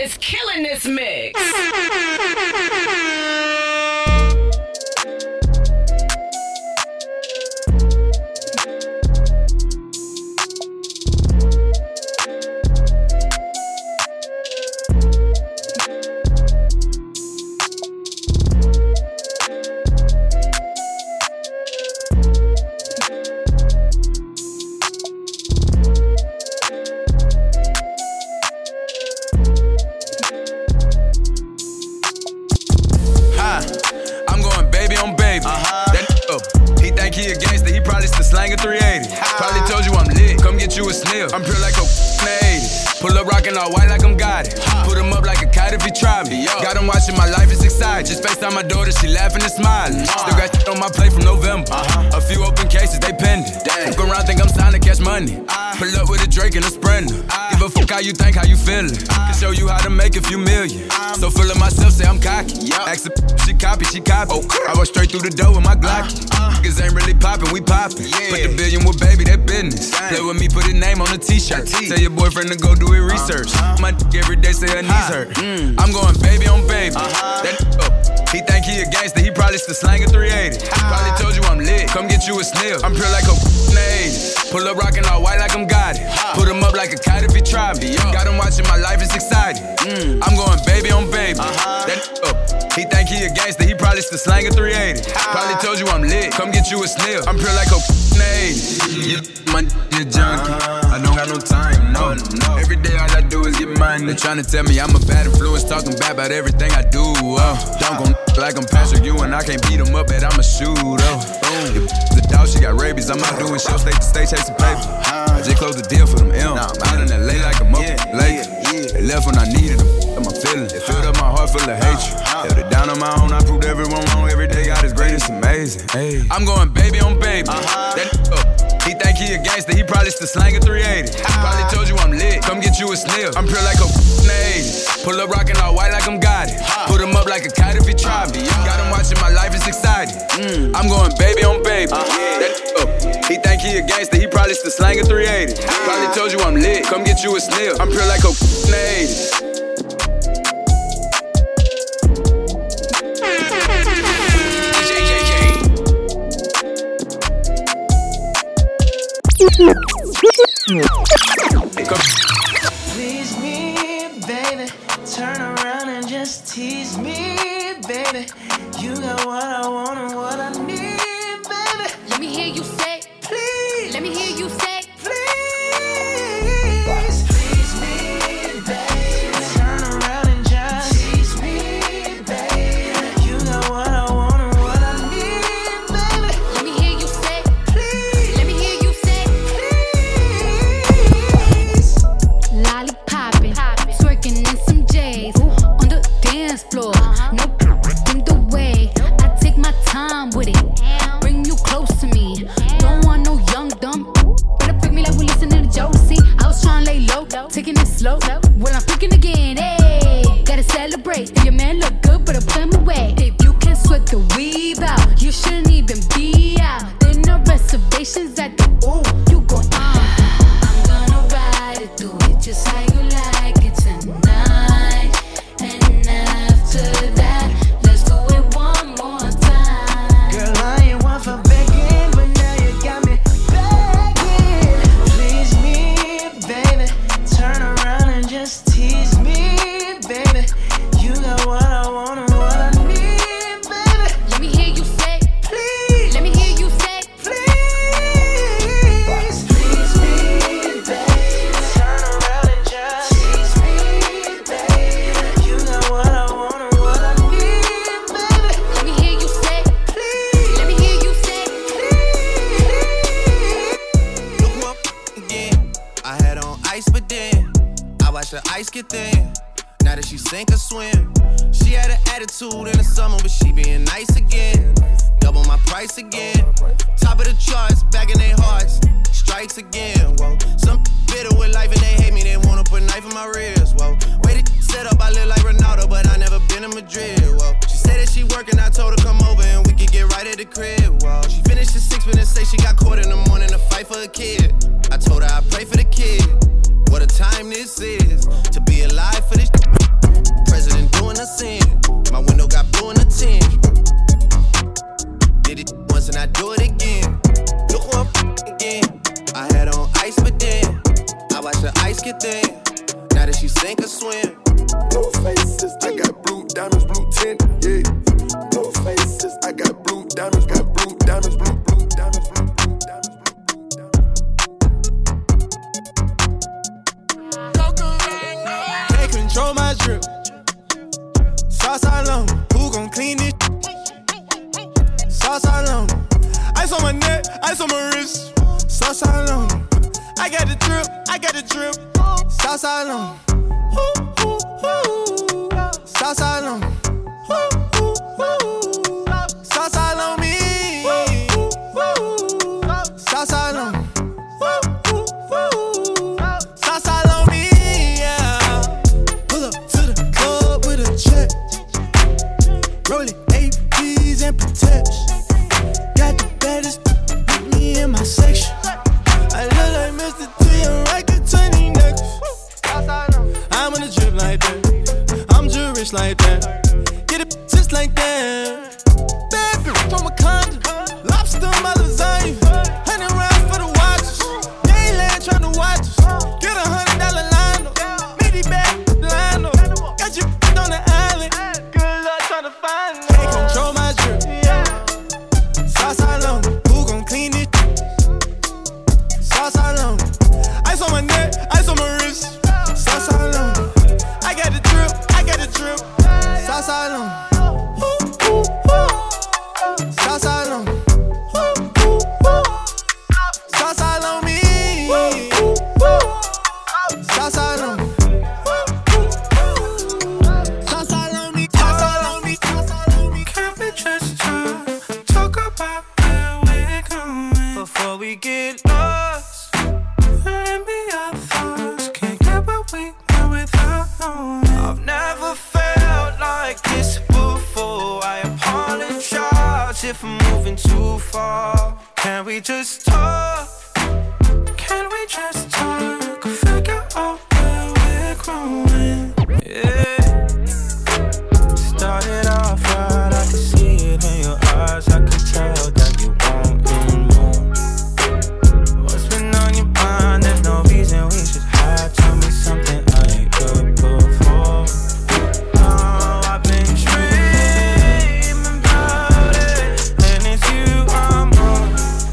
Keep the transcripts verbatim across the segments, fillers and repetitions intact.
is killing this mix. I'm pure like a eighty. Pull up rockin' all white like I'm got it. Put him up like a kite if he try me. Got him watching my life, it's exciting. Just FaceTime my daughter, she laughing and smiling. Still got shit on my plate from November. A few open cases, they pending. Fuck around, think I'm signed to catch money. Pull up with a Drake and a Sprinter. Give a fuck how you think, how you feelin'. Can show you how to make a few million. So full of myself, say I'm cocky. Ask her, she copy, she copy. I walk straight through the door with my Glock. Niggas ain't really poppin', we poppin'. Put the billion with baby, that business. Play with me, put his name on a t-shirt. Tell your boyfriend to go do his research. My dick every day say her knees hurt. I'm going baby on baby. That up. He think he a gangster, he probably still slangin' three eighty. Probably told you I'm lit, come get you a sniff. I'm pure like a eighty. Pull up rockin' all white like I'm got it. Put him up like a kite if he try me. Got him watching my life, it's exciting. I'm going baby on baby. That up. He think he a gangster, he probably still slangin' three eighty. Probably told you I'm lit, come get you a sniff. I'm pure like a eighty. Yeah, my d- junkie. I don't got no time, no, no. Every day all I do is get money. They tryna tell me I'm a bad influence, talking bad about everything I do. Oh, don't gon' like I'm Patrick Ewing, I can't beat him up, but I'm a shooter. Boom. The dog, she got rabies. I'm out doing shows, state to state, chasing paper. I just closed the deal for them M's. Out in L A like a motherfucking lake. They left when I needed them. My feelings, it filled up my heart full of hatred. Held it down on my own, I proved everyone wrong. Every day God is great, it's amazing. Hey. I'm going baby on baby. That up. He think he a gangster, he probably still slangin' three eighty. Probably told you I'm lit, come get you a sniff. I'm pure like a eighty. Pull up rockin' all white like I'm got it. Put him up like a kite if he try me. Got him watching my life, it's exciting. I'm going baby on baby. That up. He think he a gangster, he probably still slangin' three eighty. Probably told you I'm lit, come get you a sniff. I'm pure like a eighty. Please me, baby. Turn around and just tease me, baby. You got what I want and what I need, baby. Let me hear you say, please. Let me hear you say, please. Please me, baby. Turn around and just tease me, baby. You got what I want and what I need, baby. Let me hear you say, please. Let me hear you say, please. Lollipoppin', twerking in some J's on the dance floor. No in the way. I take my time with it. Bring you close to me. Don't want no young dumb. Better pick me like we listening to Josie. I was trying to lay low, taking it slow. When I'm picking again, hey, gotta celebrate. If your man look good, better put him away. If you can sweat the weave out, you shouldn't even be out. There no reservations at the ooh. You gon' uh. I'm gonna ride it through it just how you like it tonight. And after that, let's do it one more time. Girl, I ain't one for begging, but now you got me begging. Please me, baby. Turn around and just tease me, baby. You got what I want and what I need, baby. Let me hear you say, please. Let me hear you say, please. Please me, baby. Turn around and just tease me, baby. You got what I want and what I need, baby. Let me hear you say, please. Let me hear you say, Look who up again. I had on ice, but then I watched the ice get thin. Now that she sink or swim, she had an attitude in the summer, but she being nice again. Double my price again. Top of the charts, back in their hearts. Strikes again. Whoa, some bitter with life and they hate me. They wanna put a knife in my ribs. Whoa, way to set up, I look like Ronaldo, but I never been to Madrid. Whoa, she said that she working, I told her come over and we could get right at the crib. Whoa, she finished the six minutes, say she got caught in the morning to fight for a kid. I told her I pray for the kid. What a time this is to be alive for this. ice get thin. Now that she sink or swim. Blue faces, I got blue diamonds, blue tint, yeah. Blue faces, I got blue diamonds, got blue diamonds, blue, blue diamonds, blue, blue diamonds, blue, blue diamonds. Can't control my drip. Sauce all on, who gon' clean it? Sauce all on, ice on my neck, ice on my wrist. Sauce all on, I got the drip, I got the drip. Sauce all on, sauce all on, sauce all on me. Sauce all on, sauce all on me. Yeah. Pull up to the club with a check. Rolling A Ps and Protect. Got the baddest with me in my section. I look like Mister T, I'm like a twenty necklace. I'm on a drip like that. I'm Jewish like that. Get it just like that. Baby, from a condo. Lobster, my lasagna. Hundred rounds for the watches. Gayland tryna watch us. Get a hundred dollar line. Midi back, line. Got you on the island. Good luck tryna find me. Can't control my drip. Sauce all on, who gon' clean it? Sauce all on, ice on my neck, ice on my wrist. Sauce all on, I got the drip, I got the drip. Sauce all on, sauce all on, sauce all on me. Sauce all on, sauce all on me, sauce all on me, sauce all on me. Can't we just talk about where we're going before we get lost? And be our thoughts, can't get what we want without knowing. I've never felt like this before. I apologize if I'm moving too far. Can we just talk? Can we just talk? Figure out where we're growing. Yeah. Started off right, I could see it in your eyes. I could tell that you want me more. What's been on your mind? There's no reason we should hide. Tell me something I ain't heard before. Oh, I've been dreaming about it, and it's you I'm on.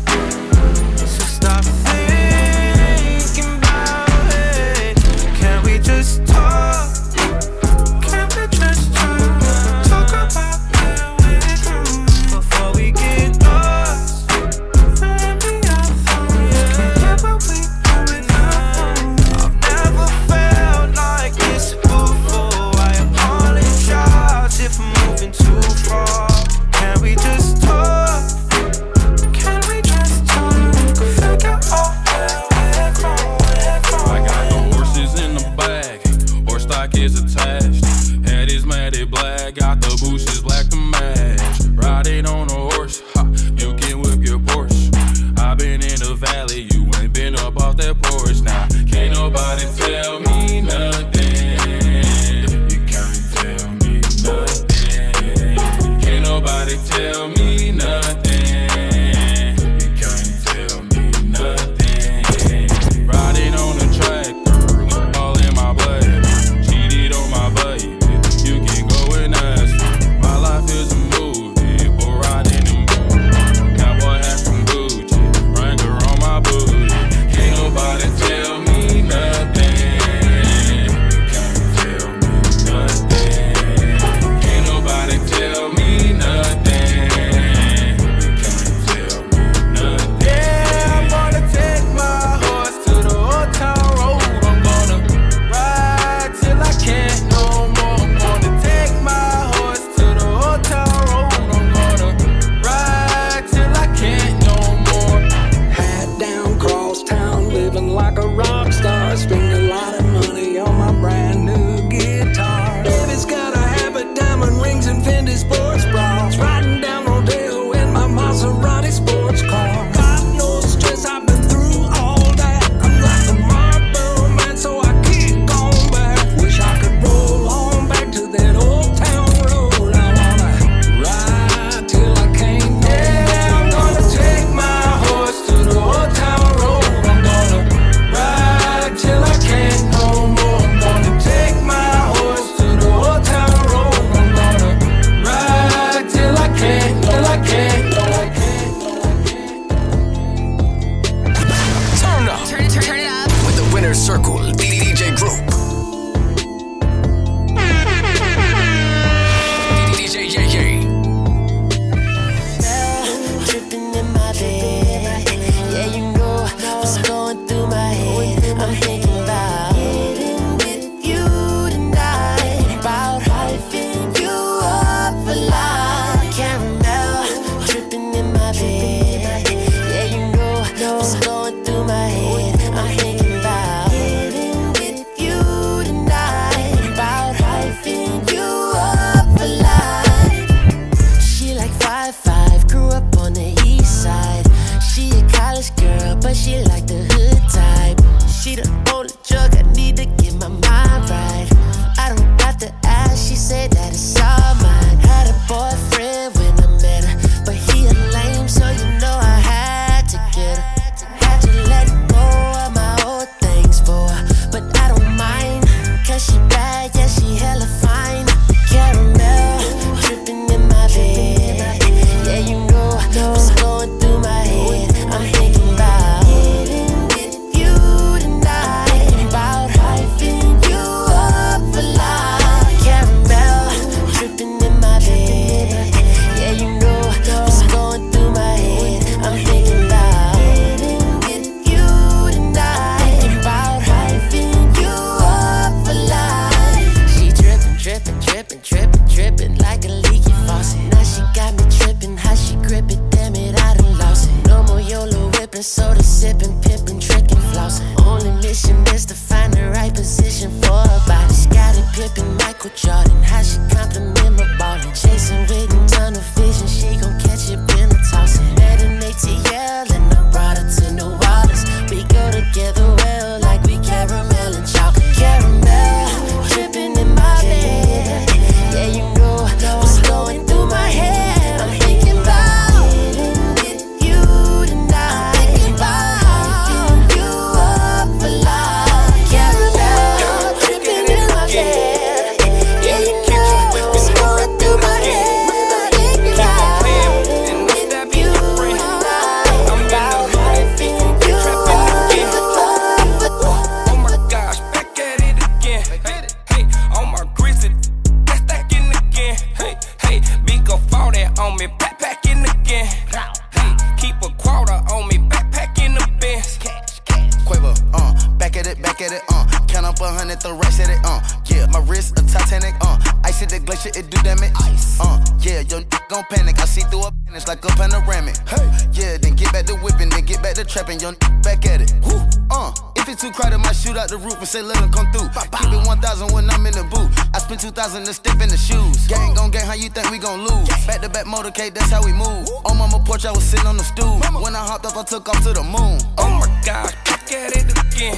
So stop thinking about it. Can we just talk? Can we just talk? Talk about where we're going before we get lost. And be our thoughts, can't get what we want without knowing. I've never felt like this before. I apologize if I'm moving too far. Can we just talk? Can we just talk? Figure out where we're growing. I got the horses in the bag, horse stock is attached. Head is matted black, got the bushes black to match. Riding on a horse, ha, you can whip your Porsche. I been in the valley, you ain't been up off that porch. Now, can't nobody tell me nothing. You can't tell me nothing. Can't nobody tell me nothing. You can't tell me nothing. Riding on the track, girl, all in my blood. Cheated on my baby, you can go and ask. My life is a movie, bull riding in booty. Cowboy hat from Gucci, Wrangler on my booty. Can't nobody tell me nothing. Inner Circle D J Group. D J Yay. Tripping in my bed. Yeah, you know what's going through my head. I'm thinking about getting with you tonight. About hyping you up for life. Caramel tripping in my bed. Yeah, you know what's going through my head. I'm thinking about getting with you tonight. About hyping you up for life. She like five five, grew up on the east side. She a college girl, but she like the hood type. She the only drug I need to get my mind right. I don't got to ask, she said that it's all mine. Had a boyfriend when I met her, but he a lame, so you know I had to get her. Had to let go of my old things for her, but I don't mind, cause she bad, yeah, she hella fine. Caramel dripping in my bed. Yeah, you know what's going through my head. I'm thinking about getting with you tonight. About hyping you up for life. Caramel dripping in my bed. Yeah, you know what's going through my head. I'm thinking about getting with you tonight. About hyping you up for life. She dripping, dripping, dripping, dripping, dripping like a leaky faucet. Now she got me tripping, how she grip it, damn it, I done lost it. No more YOLO whipping, soda sipping, pimping, tricking, flossing. Only mission is to find the right position for her body. Scottie Pippen, Michael Jordan, how she compliment my ballin'. Chasing with and tunnel vision, she gon' catch it in a tossin'. Met an A T L and I brought her to New Orleans. We go together well like we caramel and chocolate. Caramel dripping in my bed. Yeah, you know what's going through my head. I'm thinking about getting with you tonight. Thinking about you up for life. Caramel dripping in my bed. Yeah, you know what's going through my head. I'm thinking about getting with you tonight. About hyping you up for life. Oh my gosh, back at it again. Hey, hey, on my grizzly, that's stacking again. Hey, hey, big go fall that on me, backpacking again. Hey, keep a quarter on me, backpacking the Benz. Quavo, uh, back at it, back at it, uh. Count up a hundred, throw racks at it, uh. Yeah, my wrist a Titanic, uh. Ice at the glacier, it do damage. Ice, uh. Yeah, your n*** gon' panic. I see through a pen, it's like a panoramic. Hey, yeah, then get back to whipping, then get back to trapping. Your n*** back at it. Woo, uh. If it's too crowded, might shoot out the roof and say let them come through. Keep it one thousand when I'm in the booth. I spend two thousand to step in the shoes. Gang gon' gang, how you think we gon' lose? Back to back motorcade, that's how we move. On mama porch, I was sitting on the stool. When I hopped up, I took off to the moon. Oh my gosh, back at it again.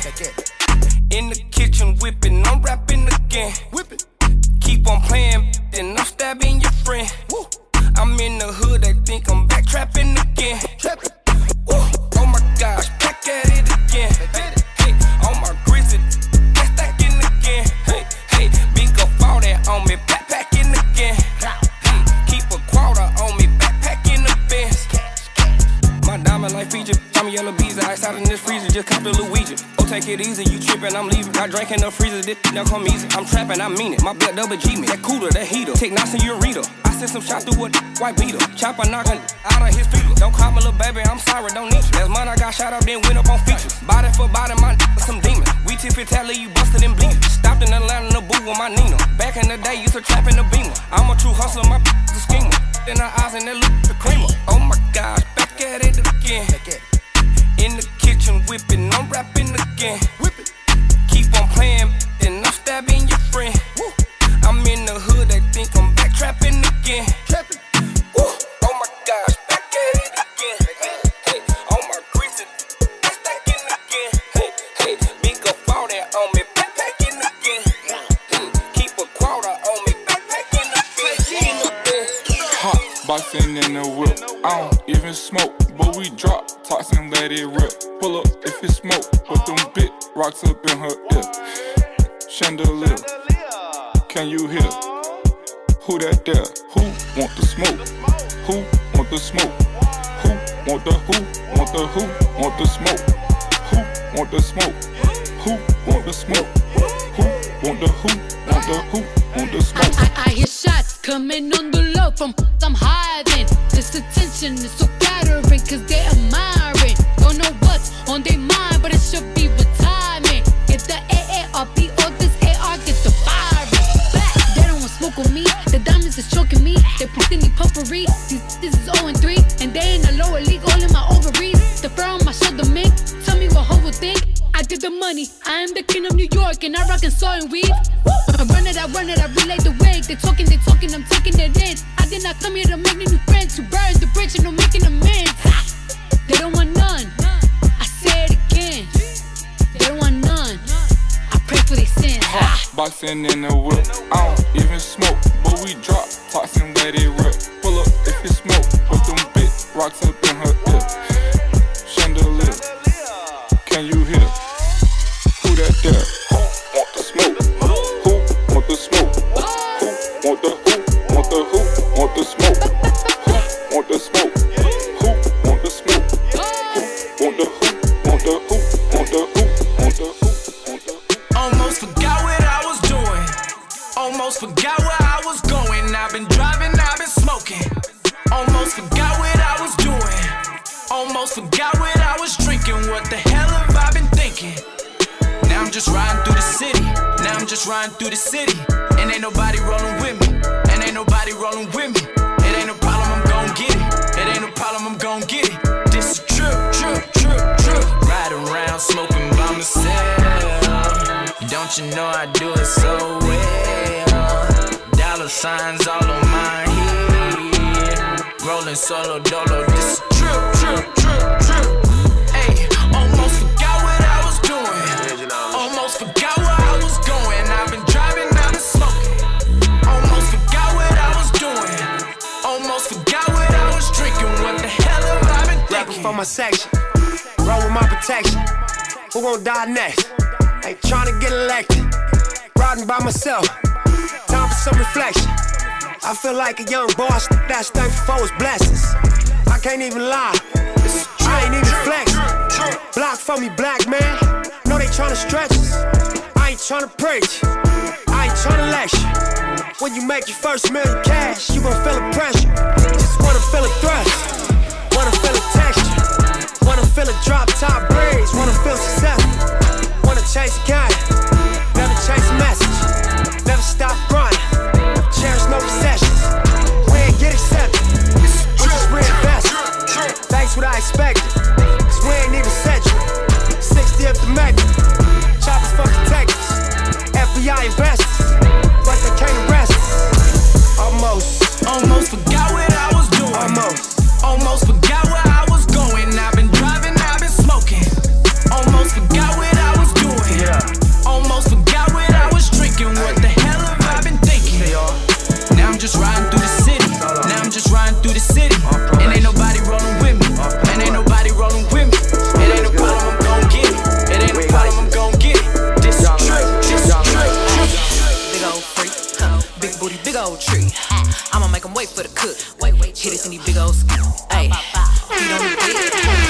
In the kitchen whipping, I'm rapping again. Whip it. Keep on playing, then I'm stabbing your friend. Woo. I'm in the hood, they think I'm back trapping again. Trapping. Woo. Oh my gosh, back at it again. Hey, hey, on my grizzly, that's stacking again. Hey, hey, big go fall that on me, backpacking again. Hey, keep a quarter on me, backpacking the Benz. My diamond like feature, I'm yellow bees, ice out in this freezer, just cop the Luigi. Oh, take it easy, you trippin', I'm leaving. Got drink in the freezer, this now come easy. I'm trappin', I mean it. My blood double G me, that cooler, that heater. Take knots in your reader. I sent some shots through a white beater. Chopper knockin' out of his feet. Don't call me little baby, I'm sorry, don't need you. Last month I got shot up, then went up on features. Body for body, my some demon. We tip it, tally, you busted and bleeding. Stopped in Atlanta in the booth with my Nina. Back in the day, used to trap in the beamer. I'm a true hustler, my a schemer. In her eyes and that look the creamer. Oh my gosh, back at it again. In the kitchen whipping, I'm rapping again. Whip it. Keep on playing, then I'm stabbing your friend. Woo. I'm in the hood, they think I'm back trapping again. Trapping. Woo. Oh my gosh, back at it again. Hey, hey, on my grizzly, that's stacking again. Hey, hey, big go fall that on me, backpacking again. Hey, keep a quarter on me, backpacking again. Hot boxing in the whip, I don't even smoke, but we drop tops and let it rip. Pull up if it smoke, put them big rocks up in her ear. Chandelier, can you hear? Who that there? Who want the smoke? Who want the smoke? Who want the who? Want the who? Want the smoke? Who want the smoke? who want the smoke? Who want the who want the who want the smoke? I, I, I hear shots coming on the low from I'm hiding. This attention is so flattering cause they admiring. Don't know what's on their mind, but it should be retirement. Get the A A R P or this A R, get the firing. Back, they don't want smoke with me. The diamonds is choking me. They put in the puffery. These, this is oh and three, and they in the lower league, all in my ovaries. The fur on my shoulder, man. Tell me what hoe will think. I did the money. I am the king of New York, and I rock and saw and weave. I run it, I run it, I relay the wig. They talking, they talking, I'm taking it in. I did not come here to make new friends, to burn the bridge and no making amends. They don't want none. I say it again. They don't want none. I pray for their sins. Hot boxing in the whip. I don't even smoke, but we drop tops and let it rip. Pull up if you smoke, put them big rocks up in her ear. Chandelier, can you hear? Who that there? Who want the smoke? Who want the smoke? Who want the who want the who want the smoke? Who want the smoke? Who want the smoke? Who want the who want the who want the who want the who want the who? Almost forgot what I was doing. Almost forgot where I was going. I've been driving, I've been smoking. Almost forgot what I was doing. Almost forgot what I was drinking. What the hell have I been thinking? Now I'm just riding through the city. Now I'm just riding through the city. And ain't nobody rolling with me. And ain't nobody rolling with me. It ain't no problem, I'm gon' get it. It ain't no problem, I'm gon' get it. This is trip, trip, trip, trip. Riding around smoking by myself. Don't you know I do it so well? Dollar signs all on my head. Rolling solo dolo. This is trip, trip, trip, trip. Ayy, almost forgot what I was doing. Almost forgot where I was going. I've been driving, I've been smoking. Almost forgot what I was doing. Almost forgot what I was drinking. What the hell have I been thinking? Rapping for my section, roll with my protection. Who gon' die next? Ain't tryna get elected. Riding by myself, time for some reflection. I feel like a young boss that's thankful for his blessings. I can't even lie, I ain't even flex. Block for me, black man. Know they tryna stretch us. I ain't tryna preach, I ain't tryna lecture. When you make your first million cash, you gon' feel the pressure. Just wanna feel a thrust, wanna feel a texture, wanna feel a drop top breeze, wanna feel successful. Wanna chase a kind, never chase a message, never stop grinding, cherish no possessions. We ain't get accepted, we just reinvest. Thanks what I expected, cause we ain't even set you. sixty of the mecca, choppers for detectives, F B I investors, but they can't arrest us. Almost, almost forgot what I was doing. Almost, almost forgot where I was going. I've been driving, I've been smoking. Almost forgot what I was doing. yeah. Almost forgot what I was drinking. What the hell have I been thinking? Now I'm just riding through the city. Now I'm just riding through the city. And ain't nobody rolling with me. And ain't nobody rolling with me. It ain't no problem, I'm gon' get it. It ain't no problem, I'm gon' get it. This is trip, this is trip. Big old freak, huh? Big booty, big old tree. I'ma make 'em wait for the cook. Wait, wait, hit it in these big old skis. Ayy, feet on the dick.